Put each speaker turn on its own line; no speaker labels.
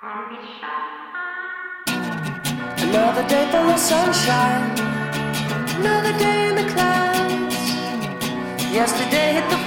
Another day full of sunshine, another day in the clouds. Yesterday hit the